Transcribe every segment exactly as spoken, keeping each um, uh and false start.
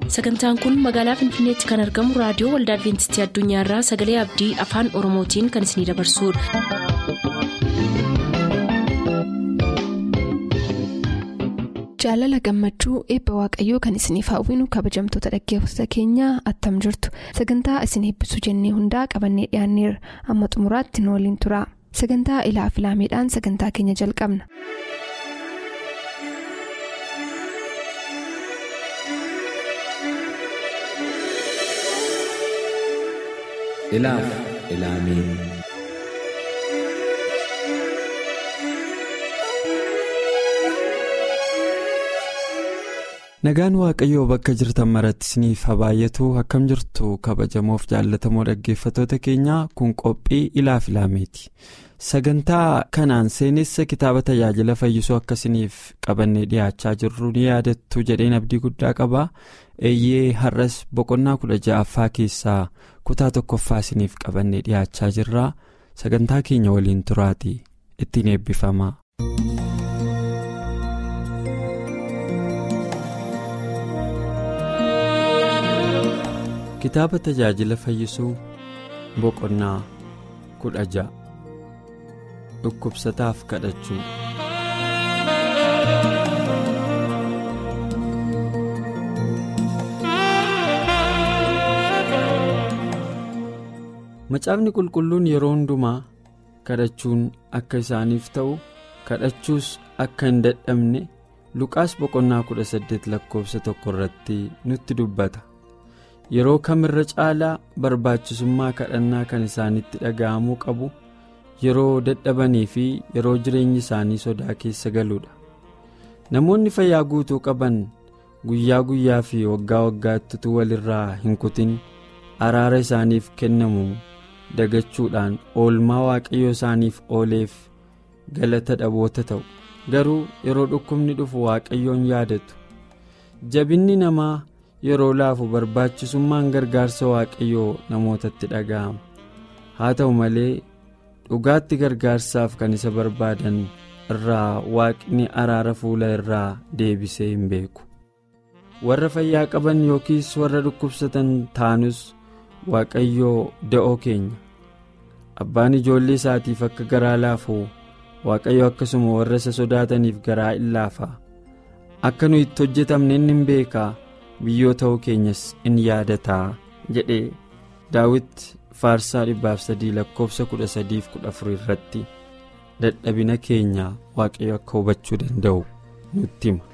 Sagantaan kun magaalaa Finfinneetti kan argamu raadiyoo Waldaa Adwiintistii Addunyaarraa Sagalee Abdii Afaan Oromootiin kan isinidabarsudha. Jaalala gammachuu eebba waaqayyoo kan isiniif hawwinu kabajamtoota dhaggeeffattoota keenyaa attam jirtu. Sagantaa isin eebbisuu jennee hundaa qabannee dhiyaanneerra. Amma xumuraatti nu waliin tura. Sagantaa ilaa filaameedhaan sagantaa keenya jalqabna. Ilaaf ilaamee. Nagaan waaqayyoo bakka jirtan maratti isiniif haa baay'atu. Akkam jirtu kabajamoof jaallatamoo dhaggeeffattoota keenyaa, kun qophii ilaaf ilaameeti. Sagantaa kanaan seenessa kitaaba tajaajila fayyisuu akka isiniif qabannee dhiyaachaa jirru ni yaadattu jedheen abdii guddaa qaba. Eeyyee har'as boqonnaa kudha ja'affaa keessaa kutaa tokkoffaa isiniif qabannee dhiyaachaa jirra. Sagantaa keenya waliin turaatii ittiin eebbifama. Kitaaba tajaajila fayyisuu boqonnaa kudha ja'a. Dhukkubsataaf kadhachuu. Macaafni qulqulluun yeroo hundumaa kadhachuun akka isaaniif ta'u, kadhachuus akka hin dadhabne Luqaas boqonnaa kudha saddeet lakkoofsa tokko irratti nutti dubbata. Yeroo kamirra caalaa barbaachisummaa kadhannaa kan isaanitti dhaga'amuu qabu yeroo dadhabanii fi yeroo jireenyi isaanii sodaa keessa galuudha. Namoonni fayyaa guutuu qaban guyyaa guyyaa fi waggaa waggaatti utuu walirraa hin kutin araara isaaniif kennamu dagachuudhaan oolmaa waaqayyo isaaniif ooleef galata dhaboota ta'u. Garuu yeroo dhukkubni dhufu waaqayyoon yaadatu. Jabinni namaa yeroo laafu barbaachisummaan gargaarsa waaqayyoo namootatti dhaga'ama. Haa ta'u malee dhugaatti gargaarsaaf kan isa barbaadan irraa waaqni araara fuula irraa deebisee hin beeku. Warra fayyaa qaban yookiis warra dhukkubsatan taanus waaqayyoo da'oo keenya. Abbaan ijoollee isaatiif akka garaa laafu waaqayyo akkasuma warra isa sodaataniif garaa in laafa. Akka nu itti hojjetamne inni hin beekaa, biyyoo ta'uu keenyas in yaadataa jedhee Daawit faarsaa dhibbaaf sadii lakkoofsa kudha sadiif kudha afur irratti dadhabina keenya waaqayyo akka hubachuu danda'u nutti hima.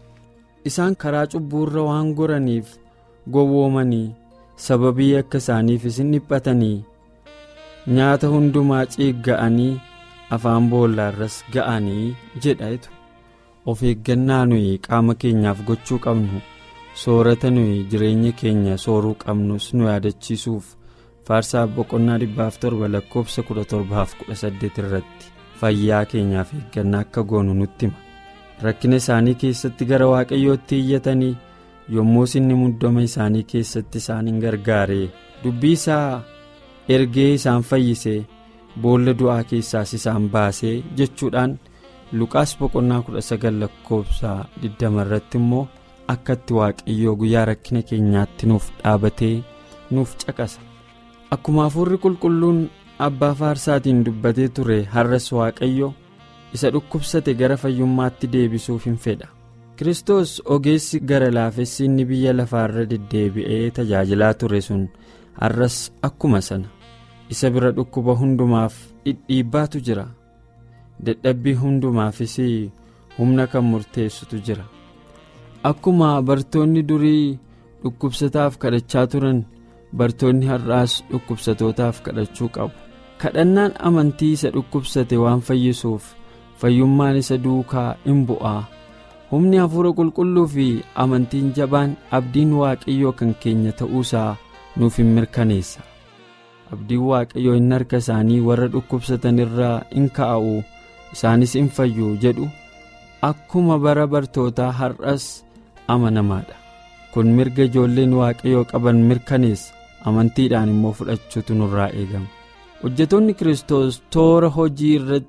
Isaan karaa cubbuurra waan goraniif gowwoomanii sababii akka isaaniif isin dhiphatanii nyaata hundumaa ciigga'anii afaan boollaarras ga'anii jedhaetu. Of eeggannaa nuyi qaama keenyaaf gochuu qabnu, soorata nuyi jireenya keenya sooruu qabnus nu yaadachiisuuf faarsaa boqonnaa dhibbaaf torba lakkoofsa kudha torbaaf kudha saddeet irratti fayyaa keenyaaf eeggannaa akka goonu nutti hima. Rakkina isaanii keessatti gara waaqayyootti iyyatanii yommuu inni muddama isaanii keessatti isaan hin gargaaree dubbii isaa ergee isaan fayyisee boolla du'aa keessaas isaan baasee jechuudhaan Luqaas boqonnaa kudha sagal lakkoofsa digdama irratti immoo akkatti waaqayyoo guyyaa rakkina keenyaatti nuuf dhaabatee nuuf caqasa. Akkuma hafuurri qulqulluun abbaa faarsaatiin dubbatee ture, har'as waaqayyo isa dhukkubsate gara fayyummaatti deebisuuf hin fedha. Kiristoos ogeessi gara laafessi inni biyya lafaarra deddeebi'ee tajaajilaa ture sun har'as akkuma sana isa bira dhukkuba hundumaaf dhidhiibbaatu jira. Dadhabbii hundumaafis humna kan murteessutu jira. Akkuma bartoonni durii dhukkubsataaf kadhachaa turan, bartoonni har'aas dhukkubsatootaaf kadhachuu qabu. Kadhannaan amantii isa dhukkubsate waan fayyisuuf fayyummaan isa duukaa in bu'aa. Humni hafuura qulqulluu fi amantiin jabaan abdiin waaqayyoo kan keenya ta'uusaa nuuf hin mirkaneessa. Abdiin waaqayyoo inni harka isaanii warra dhukkubsatan irraa in kaa'u, isaanis in fayyu jedhu akkuma bara bartootaa har'as amanamaadha. Kun mirga ijoolleen waaqayyoo qaban mirkaneessa, amantiidhaan immoo fudhachuutu nurraa eegama. Hojjetoonni Kiristoos toora hojii irra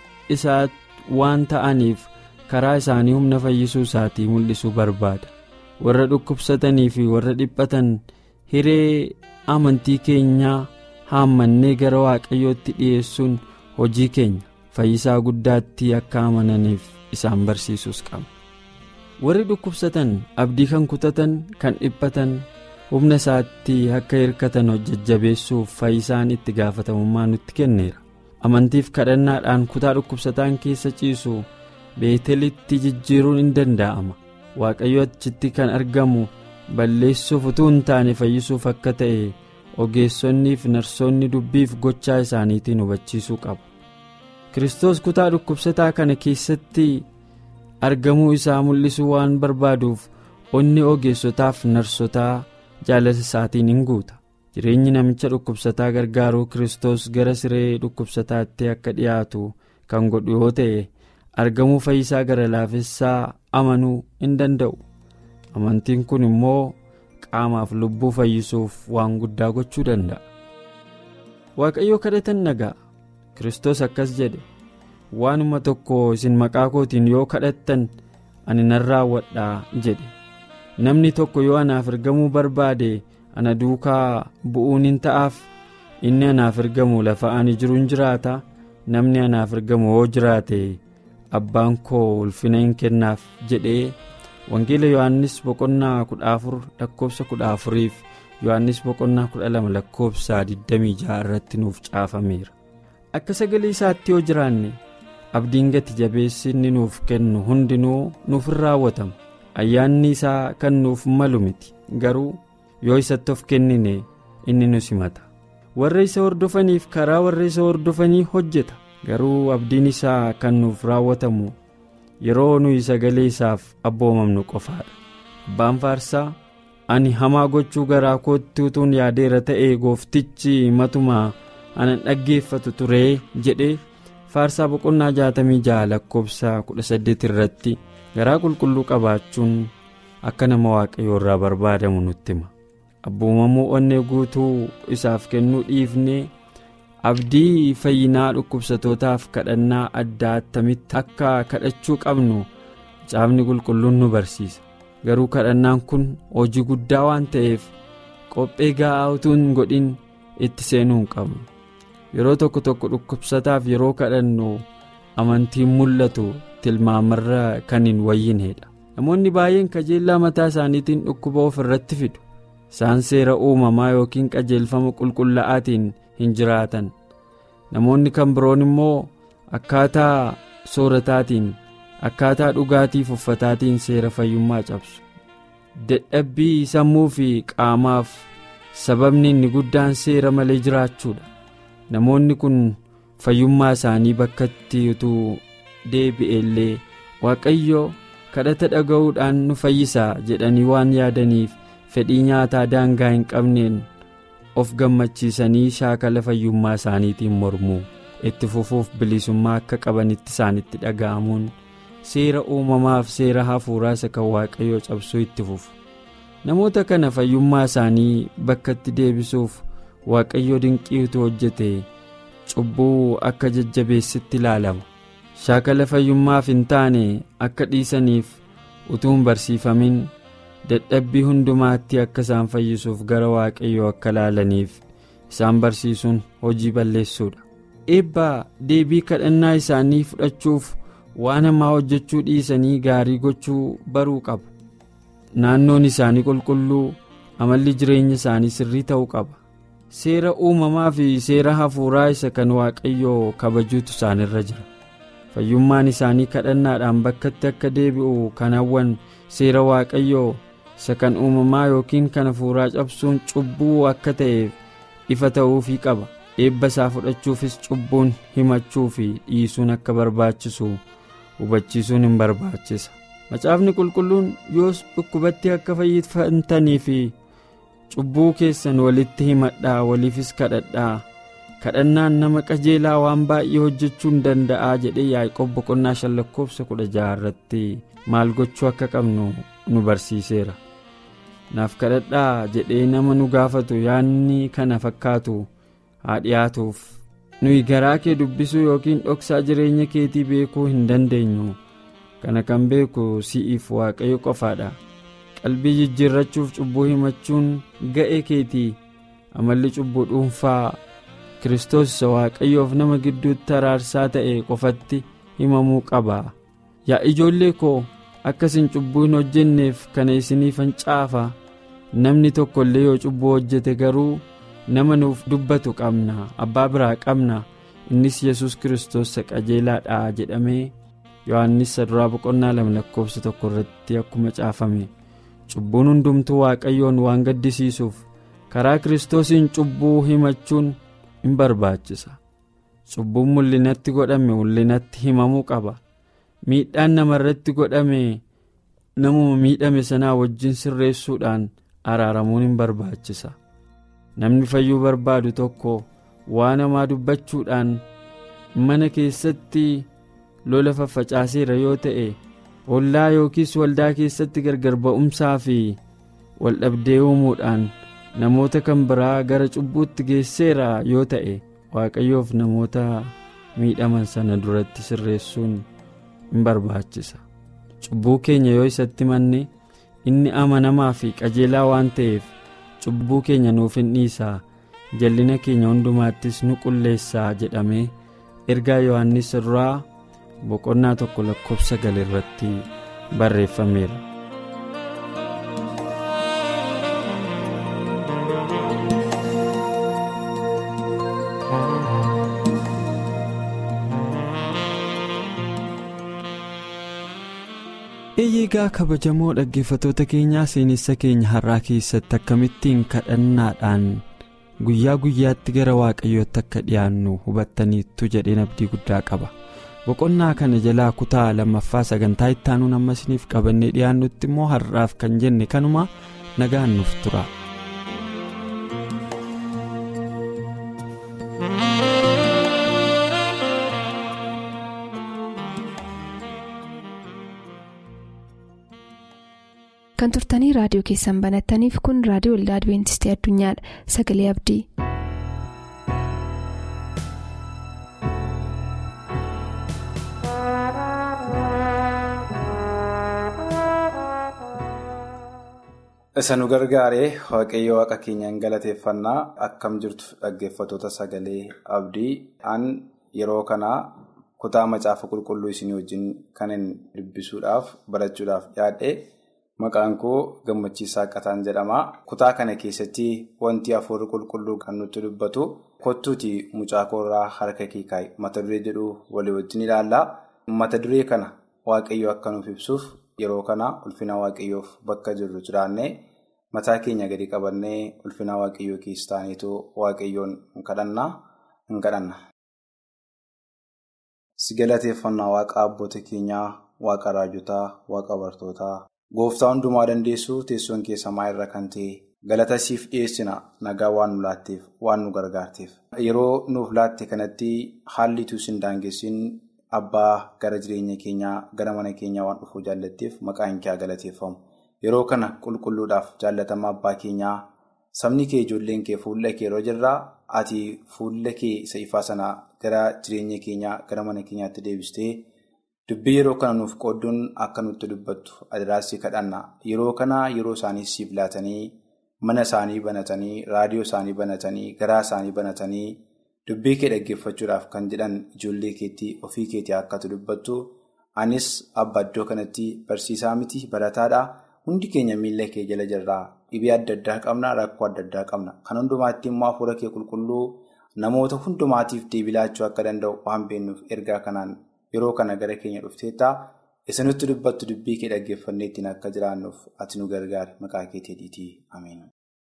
isaa waan ta'aniif karaa isaanii humna fayyisuu isaatii mul'isuu barbaada. warra dhukkubsatanii fi warra dhiphatan hiree amantii keenyaa haammannee gara waaqayyootti dhiyeessuun hojii keenya fayyisaa guddaatti akka amananiif isaan barsiisuus qaba. Warri dhukkubsatan abdii kan kutatan kan dhiphatan humna isaatti akka hirkatan hojjajjabeessuuf fayyisaan itti gaafatamummaa nutti kenneera. Amantiif kadhannaadhaan kutaa dhukkubsataan keessa ciisu beetelitti jijjiiruun hin danda'ama. Waaqayyo achitti kan argamu balleessuuf utuu hin taane fayyisuuf akka ta'e ogeessonnii fi narsoonni dubbiif gochaa isaaniitiin hubachiisuu qabu. Kiristoos kutaa dhukkubsataa kana keessatti argamuu isaa mul'isuu waan barbaaduuf onni ogeessotaaf narsotaa jaalala isaatiin hin guuta. Jireenyi namicha dhukkubsataa gargaaruu Kiristoos gara siree dhukkubsataatti akka dhiyaatu kan godhu yoo ta'e argamuu fayyisaa gara laafessaa amanuu hin danda'u. Amantiin kun immoo qaamaaf lubbuu fayyisuuf waan guddaa gochuu danda'a. Waaqayyo kadhatan nagaa. Kiristoos akkas jedhe, waanuma tokko isin maqaa kootiin yoo kadhattan ani nan raawwadhaa jedhe. Namni tokko yoo anaaf ergamuu barbaade ana duukaa bu'uun hin ta'aaf. Inni anaaf ergamu lafa ani jiru hin jiraata. Namni anaaf ergamu yoo jiraate abbaan koo ulfina hin kennaaf jedhee wangeela Yohaannis boqonnaa kudha afur lakkoofsa kudha afuriif Yohaannis boqonnaa kudha lama lakkoofsa digdamii jaha irratti nuuf caafameera. Akka sagalee isaatti yoo jiraanne abdiin gati jabeessi inni nuuf kennu hundinuu nuuf hin raawwatamu. Ayyaanni isaa kan nuuf malu miti garuu yoo isatti of kennine inni nu simata. Warra isa hordofaniif karaa warra isa hordofanii hojjeta garuu abdiin isaa kan nuuf raawwatamu yeroo nuyi sagalee isaaf abboomamnu qofaadha. Abbaan faarsaa ani hamaa gochuu garaa kootti utuun yaadeera ta'ee gooftichi matumaa anan dhaggeeffatu turee jedhee faarsaa boqonnaa jaatamii jaha lakkoofsa kudha saddeet irratti garaa qulqulluu qabaachuun akka nama waaqayyoo irraa barbaadamu nutti hima. Abboomamuu onnee guutuu isaaf kennuu dhiifnee abdii fayyinaa dhukkubsatootaaf kadhannaa addaa attamitti akka kadhachuu qabnu caafni qulqulluun nu barsiisa. Garuu kadhannaan kun hojii guddaa waan ta'eef qophee gahaa utuu hin godhin itti seenuu hin qabnu. Yeroo tokko tokko dhukkubsataaf yeroo kadhannu amantiin mul'atu tilmaamarra kan hin wayyineedha. Namoonni baay'een qajeellaa mataa isaaniitiin dhukkuba of irratti fidu. Isaan seera uumamaa yookiin qajeelfama qulqullaa'aatiin hin jiraatan. Namoonni kan biroon immoo akkaataa soorataatiin akkaataa dhugaatiif uffataatiin seera fayyummaa cabsu. Dadhabbii sammuu fi qaamaaf sababni inni guddaan seera malee jiraachuudha. Namoonni kun fayyummaa isaanii bakkatti utuu deebi'ellee Waaqayyo kadhata dhaga'uudhaan nu fayyisaa jedhanii waan yaadaniif fedhii nyaataa daangaa hin qabneen of gammachiisanii shaakala fayyummaa isaaniitiin mormuu itti fufuuf bilisummaa akka qabanitti isaanitti dhaga'amuun seera uumamaaf seera hafuuraa isa kan Waaqayyoo cabsuu itti fufu. Namoota kana fayyummaa isaanii bakkatti deebisuuf Waaqayyo dinqii utuu hojjete cubbuu akka jajjabeessitti ilaalama. Shaakala fayyummaaf hin taane akka dhiisaniif utuu hin barsiifamin dadhabbii hundumaatti akka isaan fayyisuuf gara Waaqayyoo akka ilaalaniif isaan barsiisuun hojii balleessuudha. Eebbaa deebii kadhannaa isaanii fudhachuuf waan hamaa hojjechuu dhiisanii gaarii gochuu baruu qabu. Naannoon isaanii qulqulluu, amalli jireenya isaanii sirrii ta'uu qaba. Seera uumamaa fi seera hafuuraa isa kan Waaqayyoo kabajuutu isaanirra jira. Fayyummaan isaanii kadhannaadhaan bakkatti akka deebi'u kan hawwan seera Waaqayyoo isa kan uumamaa yookiin kan hafuuraa cabsuun cubbuu akka ta'eef ifa ta'uufii qaba. Eebba isaa fudhachuufis cubbuun himachuu fi dhiisuun akka barbaachisu hubachiisuun hin barbaachisa. Macaafni qulqulluun yoos dhukkubatti akka fayyifamtanii fi cubbuu keessan walitti himadhaa, waliifis kadhadhaa, kadhannaan nama qajeelaa waan baay'ee hojjechuu hin danda'aa jedhee Yaaqoob boqonnaa shan lakkoofsa kudha jaha irratti maal gochuu akka qabnu nu barsiiseera. Naaf kadhadhaa jedhee nama nu gaafatu yaanni kana fakkaatu haa dhiyaatuuf. Nuyi garaa kee dubbisuu yookiin dhoksaa jireenya keetii beekuu hin dandeenyu. Kana kan beeku si'iif Waaqayyo qofaadha. qalbii jijjiirrachuuf cubbuu himachuun ga'ee keetii. Amalli cubbuu dhuunfaa Kiristoos isa Waaqayyoof nama gidduutti araarsaa ta'e qofatti himamuu qaba. Yaa ijoollee koo akkasin cubbuu hin hojjenneef kana isiniifan caafa. Namni tokko illee yoo cubbuu hojjete garuu nama nuuf dubbatu qabna, abbaa biraa qabna, innis Yesuus Kiristoos isa qajeelaadha jedhamee Yohaannis saduraa boqonnaa lama lakkoofsa tokko irratti akkuma caafame. Cubbuun hundumtuu Waaqayyoon waan gaddisiisuuf karaa Kiristoosiin cubbuu himachuun hin barbaachisa. Cubbuun mul'inatti godhame mul'inatti himamuu qaba. Miidhaan namarratti godhame namuma miidhame sanaa wajjin sirreessuudhaan araaramuun hin barbaachisa. Namni fayyuu barbaadu tokko waan hamaa dubbachuudhaan mana keessatti lola faffacaaseera yoo ta'e, ollaa yookiis waldaa keessatti gargar ba'umsaa fi waldhabdee uumuudhaan namoota kan biraa gara cubbuutti geesseera yoo ta'e, Waaqayyoof namoota miidhaman sana duratti sirreessuun hin barbaachisa. Cubbuu keenya yoo isatti manne inni amanamaa fi qajeelaa waan ta'eef cubbuu keenya nuuf hin dhiisaa, jallina keenya hundumaattis nu qulleessaa jedhamee ergaa Yohaannis irraa boqonnaa tokko lakkoofsa sagal irratti barreeffameera. Eeyyee kabajamoo dhaggeeffattoota keenyaa, seenessa keenya har'aa keessatti akkamittiin kadhannaadhaan guyyaa guyyaatti gara Waaqayyootti akka dhiyaannu hubattaniittu jedheen abdii guddaa qaba. Boqonnaa kana jalaa kutaa lammaffaa sagantaa itti aanuun amma isiniif qabannee dhiyaannutti immoo har'aaf kan jenne kanuma. Nagaan nuuf tura. Kan turtanii raadiyoo keessan banattaniif kun raadiyoo Waldaa Adventistii Addunyaadha. Sagalee Abdii. Isa nu gargaaree Waaqayyo Waaqa keenyaan galateeffannaa. Akkam jirtu dhaggeeffattoota Sagalee Abdii. An yeroo kana kutaa macaafa qulqulluu isinii wajjin kanin dubbisuudhaaf barachuudhaaf dhiyaadhe. Maqaan koo Gammachiisaa Qataan jedhama. Kutaa kana keessatti wanti hafuurri qulqulluu kan nutti dubbatu kottuuti mucaa koorraa harka kee kaa'i mata duree jedhu walii wajjin ilaalla. Mata duree kana Waaqayyo akka nuuf ibsuuf yeroo kana ulfina Waaqayyoof bakka jirru jiraannee mataa keenya gadi qabannee ulfina Waaqayyoo keessa taaneetu Waaqayyoon hin kadhannaa hin kadhanna. Si galateeffannaa Waaqa abboota keenyaa, Waaqa raajotaa, Waaqa bartootaa. Gooftaa hundumaa dandeessu teessoon kee samaa irra kan ta'e galata siif dhiyeessina nagaa waan nu laatteef waan nu gargaarteef. Yeroo nuuf laatte kanatti haalli utuu hin daangessin abbaa gara jireenya keenyaa gara mana keenyaa waan dhufuu jaallatteef maqaan kee galateeffamu. Yeroo kana qulqulluudhaaf jaallatamaa abbaa keenyaa sabni kee ijoolleen kee fuula kee yeroo jirraa ati fuula kee isa ifaa sana gara jireenya keenyaa gara mana keenyaatti deebistee. Dubbii yeroo kana nuuf qoodduun akka nutti dubbattu adiraasii kadhanna. Yeroo kana yeroo isaanii siif laatanii mana isaanii banatanii raadiyoo isaanii banatanii garaa isaanii banatanii dubbii kee dhaggeeffachuudhaaf kan jedhan ijoollee keetti ofii keetii akkatu dubbattu. Anis abba iddoo kanatti barsiisaa miti barataadha. Hundi keenya miila kee jala jirraa dhibee adda addaa qabna, rakkoo adda addaa qabna. Kan hundumaatti immoo hafuura kee qulqulluu namoota hundumaatiif deebilaachuu akka danda'u waan beennuuf ergaa kanaan. Yeroo kana gara keenya dhufteettaa isinutti dubbattu dubbii kee dhaggeeffanneettiin akka jiraannuuf ati nu gargaari maqaa keetiitii ameen.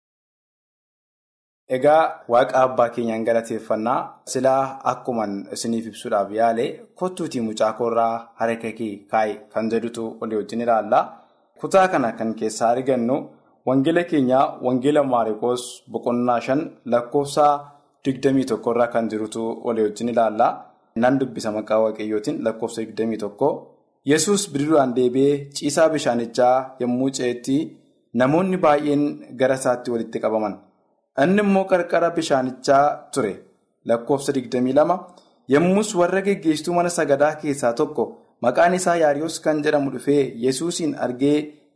Egaa Waaqa abbaa keenyaan galateeffannaa silaa akkuman isiniif ibsuudhaaf yaale kottuutii mucaa koorraa harka kee kaa'i kan jedhutu walii wajjin ilaalla. Kutaa kana kan keessaa argannu wangeela keenyaa wangeela Maariikoos boqonnaa shan lakkoofsa digdamii tokkorraa kan jirutu walii wajjin ilaalla. Nan dubbisa maqaa Waaqayyootiin lakkoofsa digdamii tokko. Yesuus bidiruudhaan deebi'ee ciisaa bishaanichaa yommuu ce'etti namoonni baay'een gara isaatti walitti qabaman. Inni immoo qarqara bishaanichaa ture. Lakkoofsa digdamii lama. Yommus warra geggeessituu mana sagadaa keessaa tokko maqaan isaa Yaariyoos kan jedhamu dhufee Yesuusin argee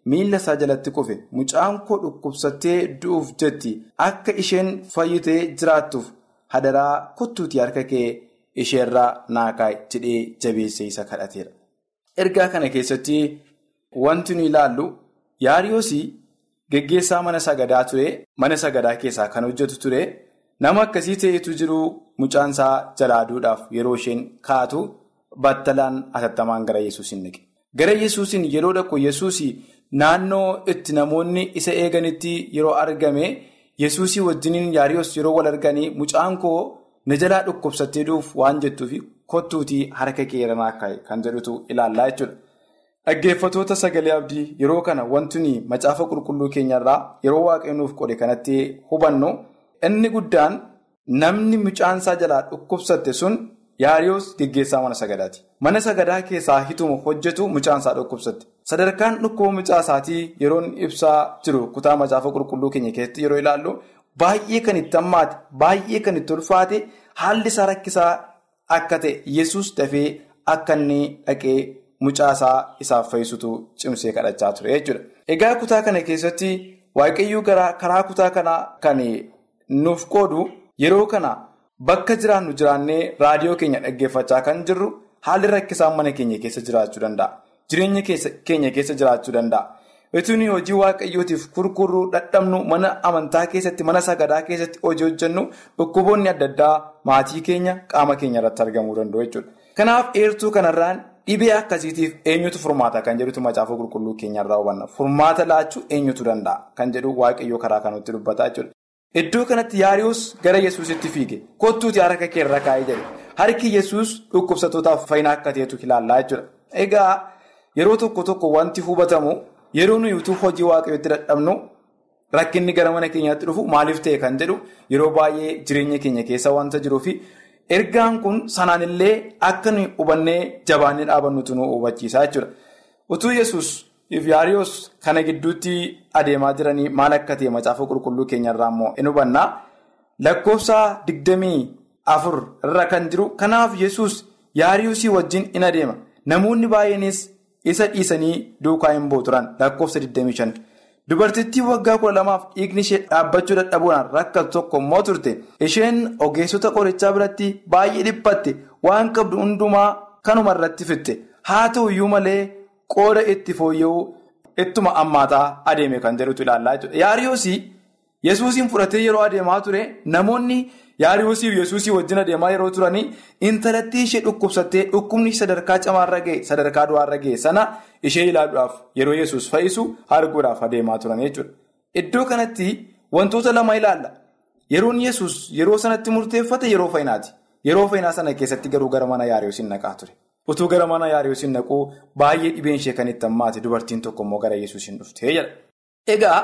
miila isaa jalatti kufe mucaan koo dhukkubsattee du'uuf jetti akka isheen fayyitee jiraattuuf hadaraa kottuutii harka kee isheerraa naa kaa'i jedhee jabeessee isa kadhateera. Ergaa kana keessatti wanti nu ilaallu Yaariyoos geggeessaa mana sagadaa ture. Mana sagadaa keessaa kan hojjetu ture. Nama akkasii ta'etu jiru mucaan isaa jalaa duudhaaf yeroo isheen kaatu battalaan atattamaan gara Yesuus hin dhaqe. Gara Yesuusin yeroo dhaqu Yesuus naannoo itti namoonni isa eeganitti yeroo argame Yesuusii wajjiniin Yaariyoos yeroo wal arganii mucaan koo na jalaa dhukkubsattee du'uuf waan jettuuf kottuutii harka kee irra naa kaa'i kan jedhutu ilaallaa jechuudha. Dhaggeeffatoota sagalee abdii yeroo kana wanti macaafa qulqulluu keenyarraa yeroo waaqayyoon nuuf qode kanatti hubannu inni guddaan namni mucaan isaa jalaa dhukkubsatte sun Yaariyoos geggeessaa mana sagadaati. Mana sagadaa keessaa hituma hojjetu mucaan isaa dhukkubsatte. Sadarkaan dhukkuba mucaa isaatii yeroon ibsaa jiru kutaa macaafa qulqulluu keenya keessatti yeroo ilaallu baay'ee kan itti hammaate baay'ee kan itti ulfaate haalli isaa rakkisaa akka ta'e Yesuus dafee akka inni dhaqee mucaa isaa isaaf fayyisutu cimsee kadhachaa ture jechuudha. Egaa kutaa kana keessatti waaqayyuu karaa kutaa kanaa kan nuuf qoodu yeroo kana bakka jiraannu jiraannee raadiyoo keenya dhaggeeffachaa kan jirru haalli rakkisaan mana keenya keessa jiraachuu danda'a. Jireenya keenya keessa jiraachuu danda'a. Ittiin hojii waaqayyootiif kurkurruu dadhabnu mana amantaa keessatti mana sagadaa keessatti hojii hojjennu dhukkuboonni adda addaa maatii keenya qaama keenya irratti argamuu danda'u jechuudha. Kanaaf eertuu kanarraan dhibee akkasiitiif eenyutu furmaata kan jedhutu macaafa qulqulluu keenyarraa hubanna. Furmaata laachuu eenyutu danda'a kan jedhu waaqayyoo karaa kanatti dubbataa jechuudha. Iddoo kanatti Yaariyoos gara Yesuusitti fiige kottuutii harka kee irra kaa'ee jedhe harki Yesuus dhukkubsattootaaf fayyina akka ta'etu ilaallaa jechuudha. Egaa yeroo tokko tokko wanti hubatamu yeroo nuyi utuu hojii waaqayyootti dadhabnu rakkinni gara mana keenyaatti dhufu maaliif ta'e kan jedhu yeroo baay'ee jireenya keenya keessa wanta jiruufi ergaan kun sanaan illee akka nuyi hubannee jabaannee dhaabannutu nu hubachiisaa jechuudha. Utuu Yesuus if Yaariyoos kana gidduutti adeemaa jiranii maal akka ta'e macaafa qulqulluu keenyarraa immoo in hubannaa lakkoofsa digdamii afur irra kan jiru kanaaf Yesuus Yaariyoosii wajjin in adeema namoonni baay'eenis isa dhiisanii duukaa hin bu'u turan lakkoofsa digdamii shan dubartittii waggaa kudha lamaaf dhiigni ishee dhaabbachuu dadhabuudhaan rakkatu tokko immoo turte isheen ogeessota qorichaa biratti baay'ee dhiphatte waan qabdu hundumaa kanuma irratti fitte haa ta'u iyyuu malee qooda itti fooyya'uu ittuma ammaataa adeeme kan jedhutu ilaallaa jechuudha. Yaariyoosii Yesuusiin fudhatee yeroo adeemaa ture namoonni Yaariyoosii fi Yesuusii wajjin adeemaa yeroo turanii intalattii ishee dhukkubsattee dhukkubni sadarkaa camaarra ga'e sadarkaa du'aarra ga'e sana ishee ilaaluudhaaf yeroo Yesuus fayyisu arguudhaaf adeemaa turan jechuudha. Iddoo kanatti wantoota lama ilaalla. Yeroon Yesuus yeroo sanatti murteeffate yeroo fayyinaati. Yeroo fayyinaa sana keessatti garuu gara mana Yaariyoosiin naqaa ture. Utuu gara mana Yaariyoosiin naquu baay'ee dhibeen ishee kan itti hammaate dubartiin tokko immoo gara Yesuusiin dhuftee jedha. Egaa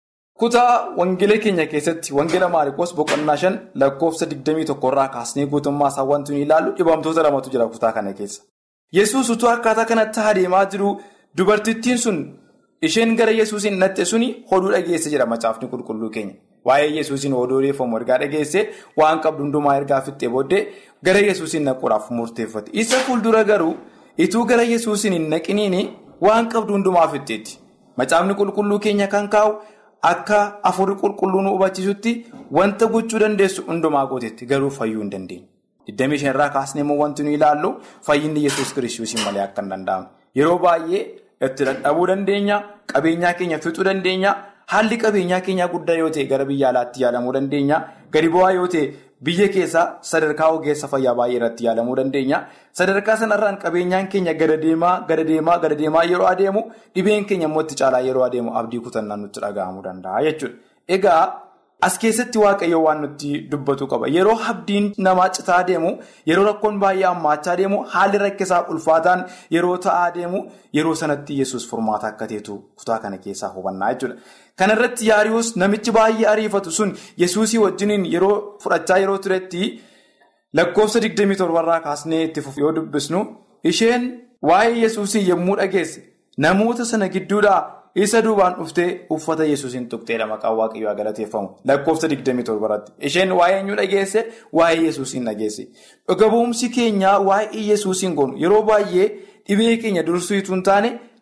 kutaa wangeela keenya keessatti wangeela Maariikoos boqonnaa shan lakkoofsa digdamii tokko irraa kaasnee guutummaa isaa wanti nuyi ilaallu dhibamtoota lamatu jira kutaa kana keessa. Yesuus utuu akkaataa kanatti adeemaa jiru dubartittiin sun isheen gara Yesuusiin natte suni oduu dhageesse jedha macaafni qulqulluu keenya. Waa'ee Yesuusiin oduu odeeffamu ergaa dhageesse waan qabdu hundumaa ergaa fixxee booddee gara Yesuusiin naquudhaaf murteeffate. Isa fuuldura garuu ituu gara Yesuusiin hin naqiniin waan qabdu hundumaa fixxeetti. Macaafni qulqulluu keenya kan kaa'u akka afurri qulqulluu nu hubachiisutti wanta gochuu dandeessu hundumaa gootetti garuu fayyuu hin dandeenye. digdamii shan irraa kaasnee immoo wanti nu ilaallu fayyinni Yesuus Kiristoosiin malee akka hin danda'amne. Yeroo baay'ee itti dadhabuu dandeenya, qabeenyaa keenya fixuu dandeenya, haalli qabeenyaa keenyaa guddaa yoo ta'e gara biyya alaatti yaalamuu dandeenya, gadi bu'aa yoo ta'e biyya keessaa sadarkaa ogeessa fayyaa baay'ee irratti yaalamuu dandeenya. Sadarkaa sanarraan qabeenyaan keenya gada deemaa gada deemaa gada deemaa yeroo adeemu dhibeen keenya immoo itti caalaa yeroo adeemu abdii kutannaan nutti dhaga'amuu danda'a jechuudha. Egaa as keessatti waaqayyo waan nutti dubbatu qaba. Yeroo abdiin namaa citaa deemu, yeroo rakkoon baay'ee hammaachaa deemu, haalli rakkisaaf ulfaataan yeroo ta'aa deemu, yeroo sanatti Yesuus furmaata akka ta'etu kutaa kana keessaa hubannaa jechuudha. Kana irratti Yaariyoos namichi baay'ee ariifatu sun Yesuusii wajjiniin yeroo fudhachaa yeroo turetti lakkoofsa digdamii torbarraa kaasnee itti yoo dubbisnu isheen waa'ee Yesuusii yommuu dhageesse namoota sana gidduudhaa isa duubaan dhuftee uffata Yesuusiin tuqxeedha maqaan waaqayyoo galateeffamu. Lakkoofsa digdamii torbarratti isheen waa'ee eenyuu dhageesse waa'ee Yesuusiin dhageesse. Dhuga ba'umsi keenya waa'ee Yesuusiin goonu yeroo baay'ee dhibee keenya dursuu hin taane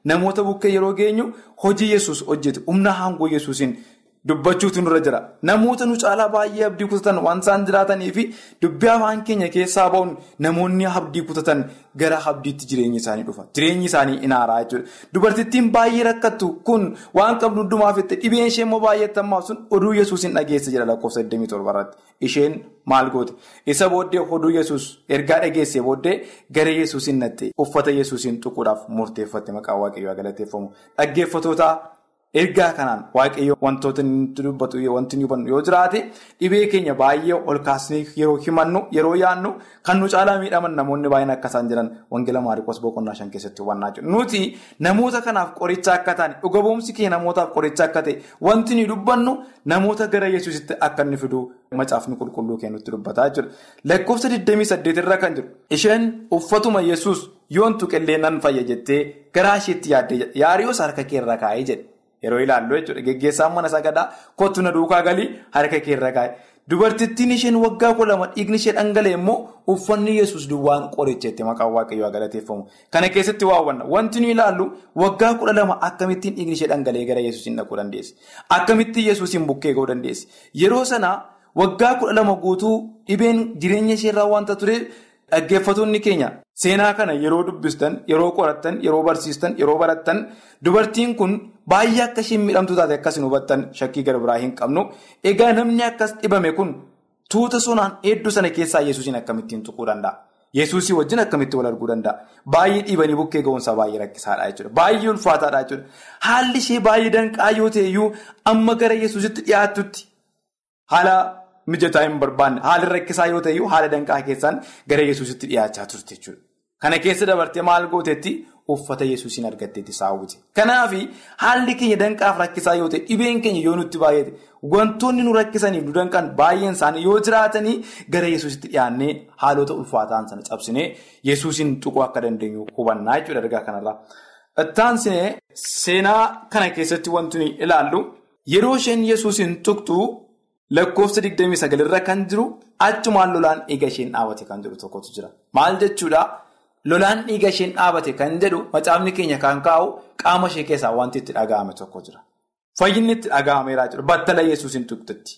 namoota bukkee yeroo geenyu hojii Yesuus hojjete humna aangoo Yesuusiin dubbachuutu nurra jira. Namoota nu caalaa baay'ee abdii kutatan waan isaan jiraatanii fi dubbii afaan keenya keessaa ba'uun namoonni abdii kutatan gara abdiitti jireenyi isaanii dhufa. Jireenyi isaanii inaaraa jechuudha. Dubartittiin baay'ee rakkattu kun waan qabdu hundumaaf itti dhibeen ishee immoo baay'atamaaf sun oduu Yesuusin dhageesse jira lakkoofsa digdamii torba irratti. Isheen maal goote? Isa booddee oduu Yesuus ergaa dhageessee booddee gara Yesuusin natte uffata Yesuusin tuquudhaaf murteeffatte. Maqaa Waaqayyoo galateeffamu. Dhaggeeffattoota ergaa kanaan Waaqayyo wantoota nutti dubbatu wanti nu hubannu yoo jiraate dhibee keenya baay'ee ol kaasnee yeroo himannu yeroo yaannu kan nu caalaa miidhaman namoonni baay'een akka isaan jiran Wangeela Maarqos boqonnaa shan keessatti hubannaa jiru. Nuti namoota kanaaf qoricha akka ta'an dhuga ba'umsi keenya namootaaf qoricha akka ta'e wanti nu dubbannu namoota gara Yesuusitti akka inni fidu macaafni qulqulluu keenya nutti dubbataa jira. Lakkoofsa digdamii saddeet irra kan jiru isheen uffatuma Yesuus yoon tuqellee nan fayya jettee garaa isheetti yaaddee Yaariyoos harka kee irra kaa'ee jedhe. Yeroo ilaallu jechuudha geggeessaan mana sagadaa kottu na duukaa galii harka kee irra kaa'e. Dubartittiin isheen waggaa kudha lama dhiigni ishee dhangala'e immoo uffanni Yesuus duwwaan qoricheetti maqaan Waaqayyoo galateeffamu. Kana keessatti waa hubanna wanti nu ilaallu waggaa kudha lama akkamittiin dhiigni ishee dhangala'ee gara Yesuusin dhaquu dandeessi? Akkamittiin Yesuusin bukkee ga'uu dandeessi? Yeroo sana waggaa kudha lama guutuu dhibeen jireenya ishee irraa wanta ture dhaggeeffattoonni keenya seenaa kana yeroo dubbistan, yeroo qorattan, yeroo barsiistan, yeroo barattan dubartiin kun baay'ee akka isheen miidhamtuu taate akkasiin hubattan shakkii gara biraa hin qabnu. Egaa namni akkas dhibame kun tuuta sonaan hedduu sana keessaa Yesuusin akkamittiin tuquu danda'a? Yesuusii wajjin akkamitti wal arguu danda'a? Baay'ee dhiibanii bukkee ga'uunsaa baay'ee rakkisaadha jechuudha. Baay'ee ulfaataadha jechuudha. Haalli ishee baay'ee danqaa yoo ta'eyyuu amma gara Yesuusitti dhiyaattutti haala mijataa hin barbaanne haala rakkisaa yoo ta'eyyuu haala danqaa keessaan gara Yesuusitti dhiyaachaa turte jechuudha. Kana keessa dabartee maal gooteetti uffata Yesuusin argatteetti saawwite. Kanaaf haalli keenya danqaaf rakkisaa yoo ta'e dhibeen keenya yoo nutti baay'ate wantoonni nu rakkisaniif nu danqan baay'een isaanii yoo jiraatanii gara Yesuusitti dhiyaannee haalota ulfaataan sana cabsinee Yesuusin tuquu akka dandeenyu hubannaa jechuudha ergaa kanarraa. Ittaansinee seenaa kana keessatti wanti nuyi ilaallu yeroo isheen Yesuusin tuqxu lakkoofsa digdamii sagal irra kan jiru achumaan lolaan dhiiga isheen dhaabate kan jedhu tokkotu jira. Maal jechuudha? Lolaan dhiiga isheen dhaabate kan jedhu macaafni keenya kan kaa'u qaama ishee keessaa wanti itti dhaga'ame tokko jira. Fayyinni itti dhaga'ameera jechuudha. Battala Yesuusin tuqxetti.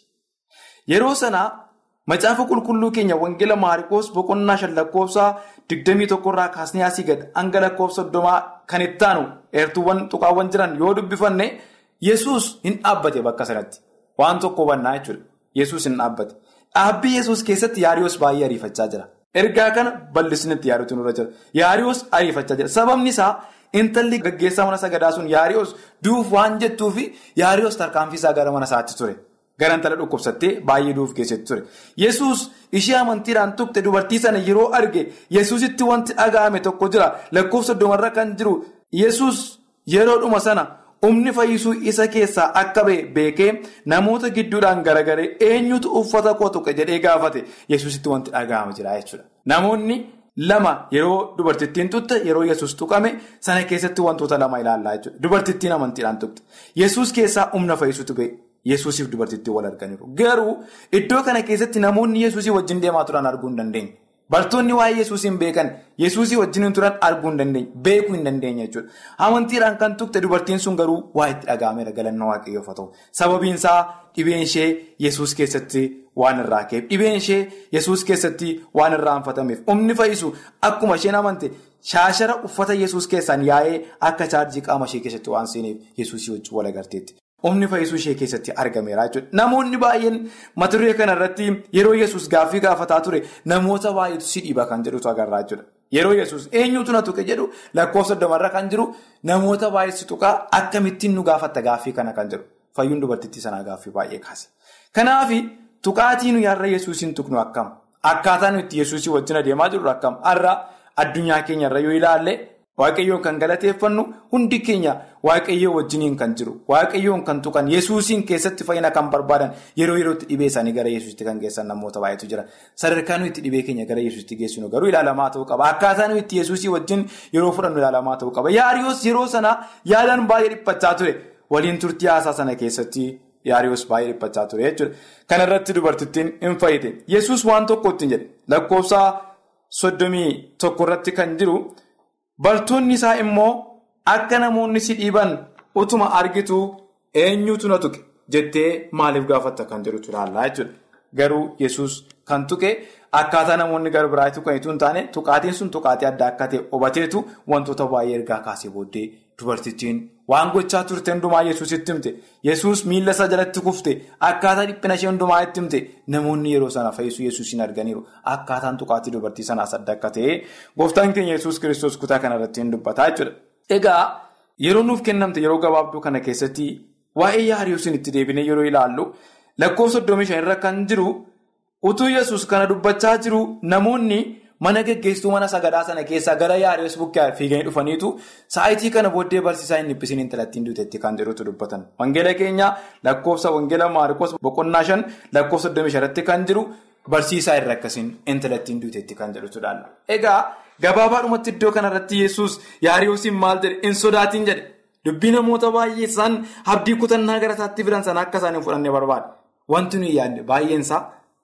Yeroo sana macaafa qulqulluu keenya Wangeela Maarqos boqonnaa shan lakkoofsa digdamii tokko irraa kaasnee asii gad hanga lakkoofsa soddomaa kan itti aanu eertuuwwan tuqaawwan jiran yoo dubbifanne Yesuus hin dhaabbate bakka sanatti. Waan tokko hubannaa jechuudha. Yesuus hin dhaabbate. Dhaabbii Yesuus keessatti Yaariyoos baay'ee ariifachaa jira. Ergaa kana bal'isnetti yaaduutu nurra jira. Yaariyoos ariifachaa jira. Sababni isaa intalli gaggeessaa mana sagadaa sun Yaariyoos duuf waan jettuufi Yaariyoos tarkaanfii isaa gara mana isaatti ture. Gara intala dhukkubsattee baay'ee duuf keessatti ture. Yesuus ishee amantiidhaan tuqxe dubartii sana yeroo arge Yesuusitti wanti dhaga'ame tokko jira. Lakkoofsa soddomarra kan jiru Yesuus yeroodhuma sana humni fayyisuu isa keessaa akka ba'e beekee namoota gidduudhaan garagaree eenyutu uffata koo tuqe jedhee gaafate Yesuusitti wanti dhaga'ame jira jechuudha. Namoonni lama yeroo dubartittiin tuqxe yeroo Yesuus tuqame sana keessatti wantoota lama ilaallaa jechuudha. Dubartittiin amantiidhaan tuqxe. Yesuus keessaa humna fayyisuutu ba'e. Yesuusiif dubartittiin wal arganiiru. Garuu iddoo kana keessatti namoonni Yesuusii wajjin deemaa turan arguu hin dandeenye. Bartoonni waa'ee Yesuusiin beekan Yesuusii wajjin hin turan arguu hin dandeenye. Beekuu hin dandeenye jechuudha. Amantiidhaan kan tuqxe dubartiin sun garuu waa itti dhaga'ameera galannoo Waaqayyoof haa ta'u. Sababiin isaa dhibeen ishee Yesuus keessatti waan irraa ka'eef. Dhibeen ishee Yesuus keessatti waan irraa hanfatameef. Humni fayyisu akkuma isheen amante shaashara uffata Yesuus keessaan yaa'ee akka chaarjii qaama ishee keessatti waan seeneef Yesuusii wajjin wal agarteetti. Humni fayyisuu ishee keessatti argameera jechuudha. Namoonni baay'een mata duree kana irratti yeroo Yesuus gaaffii gaafataa ture namoota baay'eetu si dhiiba kan jedhutu agarraa jechuudha. Yeroo Yesuus eenyutu na tuqe jedhu lakkoofsa soddomarra kan jiru namoota baay'ee si tuqaa akkamittiin nu gaafatta gaaffii kana kan jedhu fayyuun dubartittii sanaa gaaffii baay'ee kaase. Kanaaf tuqaatii nu yaarra Yesuusiin tuqnu akkam? Akkaataa nuti Yesuusii wajjin adeemaa jirru akkam? Har'a addunyaa keenyarra yoo ilaalle Waaqayyoon kan galateeffannu hundi keenya Waaqayyoo wajjiniin kan jiru Waaqayyoon kan tuqan Yesuusiin keessatti fayyina kan barbaadan yeroo yerootti dhibee isaanii gara Yesuusitti kan geessan namoota baay'eetu jira. Sadarkaa nuti dhibee keenya gara Yesuusitti geessinu garuu ilaalamaa ta'uu qaba. Akkaataa nuti Yesuusii wajjin yeroo fudhannu ilaalamaa ta'uu qaba. Yaariyoos yeroo sana yaadaan baay'ee dhiphachaa ture. Waliin turtii haasaa sana keessatti Yaariyoos baay'ee dhiphachaa ture jechuudha. Kana irratti dubartittiin hin fayyite. Yesuus waan tokko ittiin jedhe lakkoofsa soddomii tokko irratti kan jiru. Bartoonni isaa immoo akka namoonni si dhiiban utuma argitu eenyutu na tuqe jettee maaliif gaafatta kan jedhutu ilaallaa jechuudha. Garuu Yesuus kan tuqe akkaataa namoonni gara biraa tuqanitu hin taane tuqaatiin sun tuqaatii adda akka ta'e hubateetu wantoota baay'ee ergaa kaasee booddee dubartittiin waan gochaa turte hundumaa Yesuusitti himte. Yesuus miila isaa jalatti kufte akkaataa dhiphina ishee hundumaa itti himte. Namoonni yeroo sana fayyisuu Yesuusin arganiiru. Akkaataan tuqaatii dubartii sanaas adda akka ta'e gooftaan keenya Yesuus Kiristoos kutaa kanarratti hin dubbataa jechuudha. Egaa yeroo nuuf kennamte yeroo gabaabduu kana keessatti waa'ee Yaariyoosiin itti deebinee yeroo ilaallu lakkoofsa soddomii shan irra kan jiru utuu Yesuus kana dubbachaa jiru namoonni mana geggeesstuu mana sagadaa sana keessaa gara Yaariyoos bukkee fiiganii dhufaniitu sa'aatii kana booddee barsiisaa hin dhiphisiin intalattiin duutetti kan jedhutu dubbatan. Wangeela keenya lakkoofsa Wangeela Maarqos boqonnaa shan lakkoofsa soddomii shan irratti kan jiru barsiisaa irra akkasiin intalattiin duutetti kan jedhutu ilaalla. Egaa gabaabaadhumatti iddoo kanarratti Yesuus Yaariyoosiin maal jedhe hin sodaatiin jedhe. Dubbii namoota baay'ee isaan abdii kutannaa gara isaatti fidan sana akka isaan hin fudhanne barbaada. Wanti nuyi yaadne baay'eensaa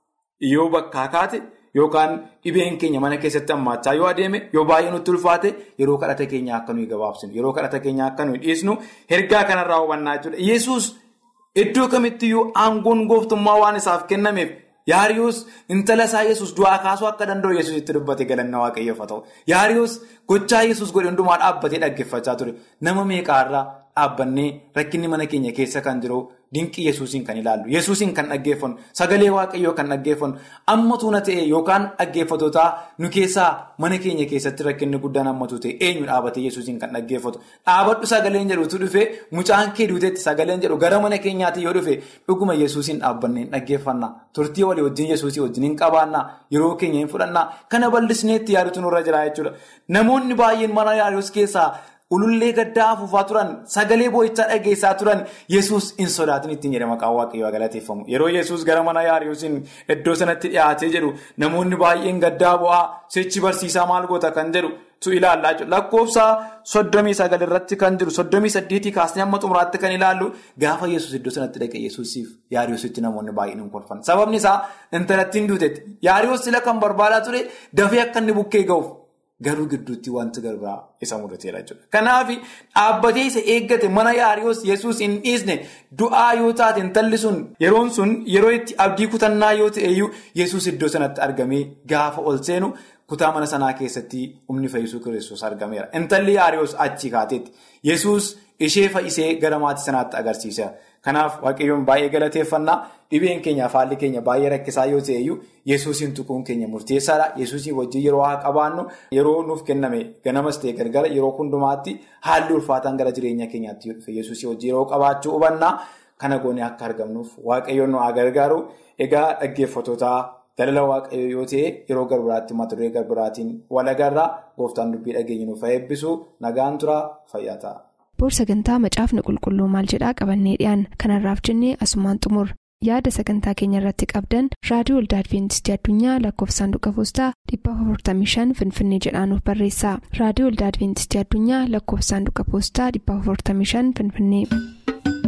yoo bakkaa kaate yookaan dhibeen keenya mana keessatti hammaachaa yoo adeeme yoo baay'ee nutti ulfaate yeroo kadhata keenya akka nuyi gabaabsinu yeroo kadhata keenya akka nuyi dhiisnu ergaa kanarraa hubannaa jechuudha. Yesuus iddoo kamittiyyuu aangoon gooftummaa waan isaaf kennameef Yaariyoos intala isaa Yesuus du'aa kaasuu akka danda'u Yesuus itti dubbate galanna waaqayyoof haa ta'u. Yaariyoos gochaa Yesuus godhe hundumaa dhaabbatee dhaggeeffachaa ture. Nama meeqaarraa dhaabbannee rakkinni mana keenya keessa kan jiru dinqii Yesuusiin kan ilaallu. Yesuusiin kan dhaggeeffannu sagalee waaqayyoo kan dhaggeeffannu ammatu na ta'e yookaan dhaggeeffatootaa nu keessaa mana keenya keessatti rakkinni guddaan ammatu ta'e eenyu dhaabatee Yesuusiin kan dhaggeeffatu. Dhaabadhu sagaleen jedhutu dhufe mucaan kee duuteetti sagaleen jedhu gara mana keenyaatti yoo dhufe dhuguma Yesuusiin dhaabbannee dhaggeeffanna. Turtii walii wajjin Yesuusii wajjin hin qabaannaa yeroo keenya hin fudhannaa kana bal'isneetti yaadutu nurra jira jechuudha. Namoonni baay'een mana Yaariyoos keessaa ulullee gaddaa afuufaa turan sagalee boo'ichaa dhageessaa turan Yesuus hin sodaatin ittiin jedhama maqaan waaqayyoo galateeffamu. Yeroo Yesuus gara mana Yaariyoosiin iddoo sanatti dhiyaatee jedhu namoonni baay'een gaddaa bu'aa sichi barsiisaa maal goota kan jedhu tu ilaallaa jiru. Lakkoofsa soddomii sagal irratti kan jiru soddomii saddeetii kaasnee amma xumuraatti kan ilaallu gaafa Yesuus iddoo sanatti dhaqe Yesuusiif Yaariyoositti namoonni baay'een hin kolfan. Sababni isaa intalattiin duutetti Yaariyoos sila kan barbaadaa ture dafee akka inni bukkee ga'uuf. Garuu gidduutti wanti garbiraa isa mudateera jechuudha. Kanaaf dhaabbatee isa eeggate mana Yaariyoos Yesuus hin dhiisne du'aa yoo taate intalli sun yeroon sun yeroo itti abdii kutannaa yoo ta'eyyuu Yesuus iddoo sanatti argamee gaafa ol seenu kutaa mana sanaa keessatti humni fayyisuu Kiristoos argameera. Intalli Yaariyoos achi kaateetti Yesuus ishee fayyisee gara maatii sanaatti agarsiisa. Kanaaf waaqayyoon baay'ee galateeffannaa dhibeen keenya haalli keenya baay'ee rakkisaa yoo ta'eyyuu Yesuusiin tuquun keenya murteessaadha. Yesuusii wajjin yeroo haa qabaannu yeroo nuuf kenname ganamas ta'e gargara yeroo hundumaatti haalli ulfaataan gara jireenya keenyaatti dhufe Yesuusii wajjin yeroo qabaachuu hubannaa kana goonee akka argamnuuf waaqayyoon nu haa gargaaru. Egaa dhaggeeffatootaa dalala waaqayyoo yoo ta'e yeroo garbiraatti mata duree garbiraatiin wal agarraa gooftaan dubbii dhageenyu nuuf haa eebbisu nagaan tura fayyaa ta'a. Boor sagantaa macaafni qulqulluu maal jedhaa qabannee dhiyaan kanarraaf jennee asumaan xumur yaada sagantaa keenya irratti qabdan raadiyoo waldaa adventistii addunyaa lakkoofsa saanduqa poostaa dhibba afurtamii shan finfinnee jedhaanuuf barreessaa raadiyoo waldaa adventistii addunyaa lakkoofsa saanduqa poostaa dhibba afurtamii shan finfinnee.